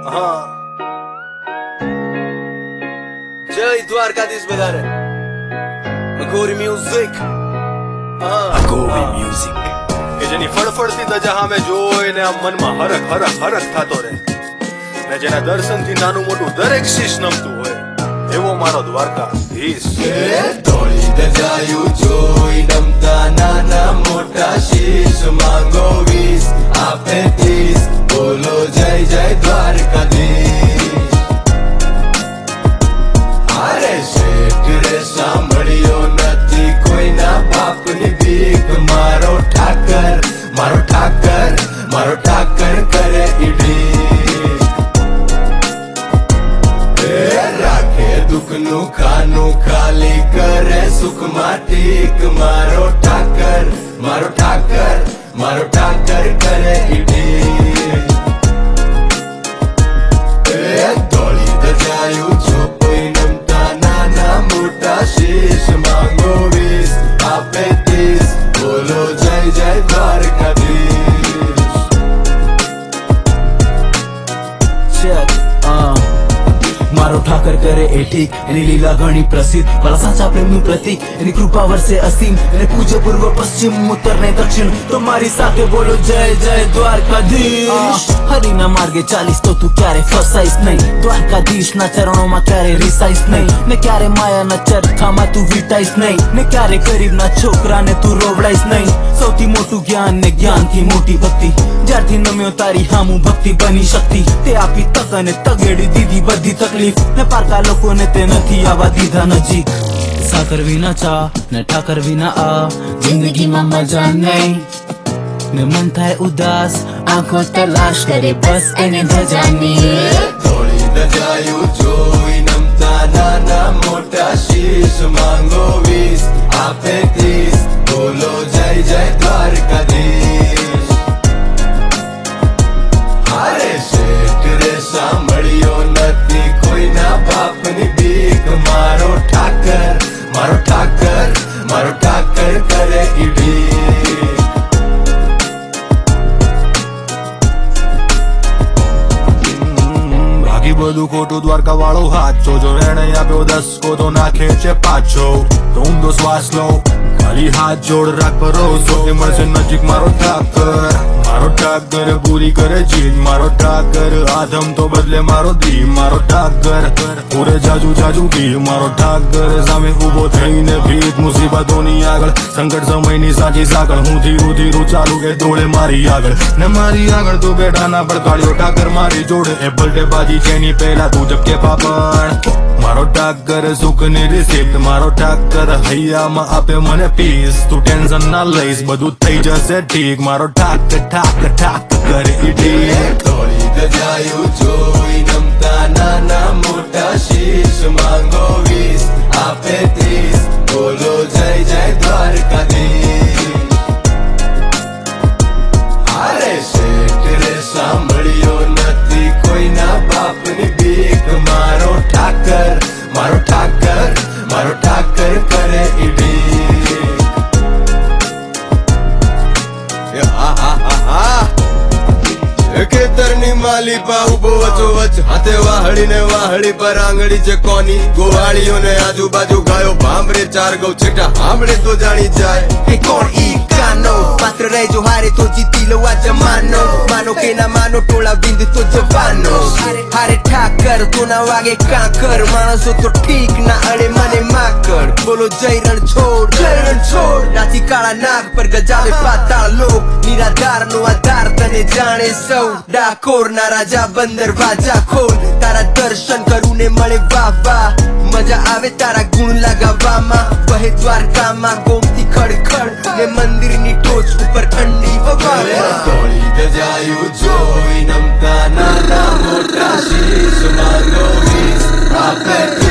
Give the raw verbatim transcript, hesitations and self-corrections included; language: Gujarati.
हाँ जय द्वारकाधीश बधारे अघोरी म्यूजिक हाँ અઘોરી મ્યુઝિક કે જેની ફળફળતી ધજા સામે જોઈને આમ મનમાં હરખ હરખ હરખ થતો રહે ને જેના દર્શનથી નાનું મોટું દરેક શીશ નમતું હોય એવો મારો દ્વારકાધીશ. ધોળી ધજાયું જોઈ નમતા નાના મોટા શીશ માંગો વીસ આપે ત્રીસ બોલો જય જય દ્વારકાધીશ. અરે શેઠ રે સાંભળ્યો નથી કોઈના બાપની ભીખ મારો ઠાકર મારો ઠાકર મારો ઠાકર કરે ઈડી રાખે દુઃખનું ખાનું ખાલી કરે સુખમાં ટીક મારો ઠાકર મારો ઠાકર મારો ઠાકર કરે ઈડી ધોળી ધજાયું જોઈ નમતા નાના મોટા શીશ માંગો વીસ આપે ત્રીસ બોલો જય જય દ્વારકાધીશ. મારો ઠાકર કરે એ ઠીક એની લીલા ઘણી પ્રસિદ્ધ મારા સાચા પ્રેમનું પ્રતીક એની કૃપા વર્ષે અસીમ એને પૂજ્ય પૂર્વ પશ્ચિમ ઉત્તર ને દક્ષિણ તો મારી સાથે બોલો જય જય દ્વારકાધીશ. હરિના માર્ગે ચાલીસ તો તું ક્યારે ફસાઈશ નહીં દ્વારકાધીશ ના ચરણોમાં ક્યારે રીસાઈશ નહીં ને ક્યારે માયાના ચરખામાં તું વીટાઈશ નહીં ને ક્યારે ગરીબના છોકરાને તું રોવડાઈશ નહીં. સૌથી મોટું જ્ઞાન ને જ્ઞાનથી મોટી ભક્તિ જ્યારથી નમ્યો તારી હામું ભક્તિ બની શક્તિ તે આપી તક અને તગેડી દીધી બધી તકલીફ ને પારકા લોકોને તે નથી આવા દીધા નજીક. સાકર વિના ચા ને ઠાકર વિના આ જિંદગીમાં મજા નહીં ને મન થાય ઉદાસ આંખો તલાશ કરે બસ એને ધજાની. ધોળી ધજાયું જોઈ નમતા નાના મોટા શીશ માંગો વીસ આપે ત્રીસ બોલો જય જય દ્વારકાધીશ. અરે શેઠ રે સાંભળ્યો નથી કોઈના બાપની ભીખ મારો ઠાકર મારો ઠાકર મારો ઠાકર કરે ઈડી ભાગી બધું ખોટું દ્વારકા વાળો હાચો જો એને આપ્યો દસકો તો નાખે છે પાછો તો ઊંડો શ્વાસ લો ખાલી હાથ જોડ રાખ ભરોસો એ મળશે નજીક મારો ઠાકર મારો ઠાકર પૂરી કરે ચીજ મારો ઠાકર આધમ તો બદલે મારો દી મારો ઠાકર પૂરે જાજુ જાજુ કી મારો ઠાકર સામે ઉભો થઈને ભીત મુસીબતોની આગળ સંકટ સમયની સાચી સાંકળ હું ધીરું ધીરું ચાલુ કે દોડે મારી આગળ ને મારી આગળ તું બેઠા ના પડકાળ્યો ઠાકર મારી જોડે એ બલ્ટે બાજી જેની પહેલા તું જપકે પાપડ મારો ઠાકર સુખની રિસિપ્ટ મારો ઠાકર હૈયામાં આપે મને પીસ તું ટેન્શન ના લઈશ બધું થઈ જશે ઠીક મારો ઠાકર ઠાકર ઠાકર કરે ઈડી. ધોળી ધજાયું જોઈ નમતા નાના મોટા શીશ માંગો વીસ આપે ત્રીસ બોલો જય જય દ્વારકાધીશ. અરે શેઠ રે સાંભળ્યો નથી કોઈના બાપની ભીખ મારો ઠાકર મારો ઠાકર મારો ઠાકર કરે ઈડી. ખેતરની માલી પા ઉભો વચો વચ હાથે વાહડી ને વાહડી પર આંગળી છે કોની ગોવાળીઓ ને આજુબાજુ ગાયો ભાંભરે ચાર ગૌ છેટા સાંભળે તો જાણી જાય એ કોણ ઈ કાનો પાત્ર રહેજો હારે તો જીતી લો આ જમાનો માનો કે ના માનો ટોળા બિંદ તો જવાનો હારે ઠાકર તો ના વાગે કાંકર માણસો તો ઠીક ના અડે મને માકડ બોલો જય રણ છોડ જય રણ છોડ નાથી કાળા નાગ પર ગજાવે પાતાળ લોક નિરાધાર નો આધાર તને જાણે સૌ ડાકોર ના રાજા બંદર વાજા ખોલ તારા દર્શન કરું ને મળે વાહ વાહ મજા આવે તારા ગુણ લગાવવામાં વહે દ્વારકામાં ગોમતી ખડખડ ને મંદિરની ટોચ ઉપર ઠંડી વવાવે. ધોળી ધજાયું જોઈ નમતા નાના મોટા શીશ માંગો વીસ આપે